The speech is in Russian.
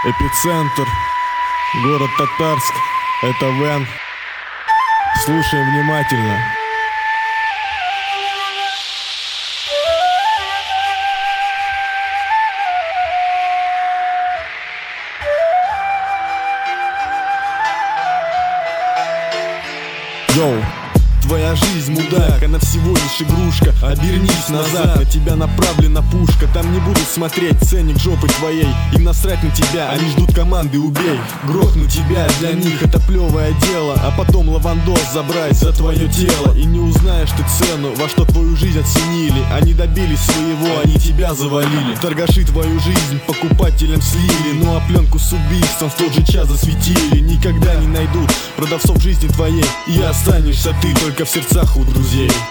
Эпицентр, город Татарск, это Вен. Слушаем внимательно. Йоу. Твоя жизнь, мудак, она всего лишь игрушка. Обернись назад, на тебя направлена пушка. Там не будут смотреть ценник жопы твоей. Им насрать на тебя, они ждут команды «убей». Грохну тебя, для них это плевое дело. А потом лавандос забрать за твое тело. И не узнаешь ты цену, во что твою жизнь оценили. Они добились своего, они тебя завалили. Торгаши твою жизнь покупателям слили. Ну а пленку с убийством в тот же час засветили. Никогда не найдут продавцов жизни твоей, и останешься ты только в сердцах у друзей.